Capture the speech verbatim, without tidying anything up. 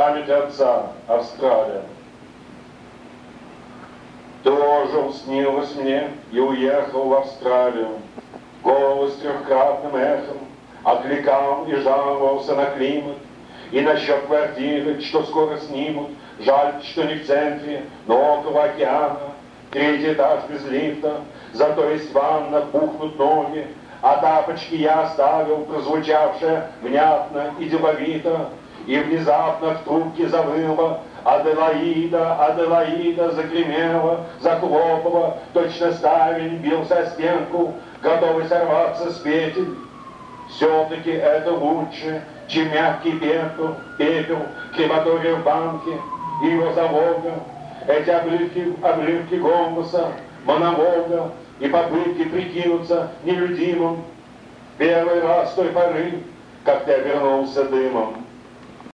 память отца Австралия. Тоже снилось мне и уехал в Австралию. Голос трехкратным эхом окликал и жаловался на климат и насчет квартиры, что скоро снимут. Жаль, что не в центре, но около океана. Третий этаж без лифта, зато есть ванна, пухнут ноги, а тапочки я оставил, прозвучавшее внятно и деловито, и внезапно в трубке завыла Аделаида, Аделаида загремела, захлопала, точно ставень бился о стенку, готовый сорваться с петель. Все-таки это лучше, чем мягкий пепел, пепел, крематория в банке, и его залога, эти обрывки, обрывки голоса, монолога и попытки прикинуться нелюдимым. Первый раз с той поры, как ты обернулся дымом.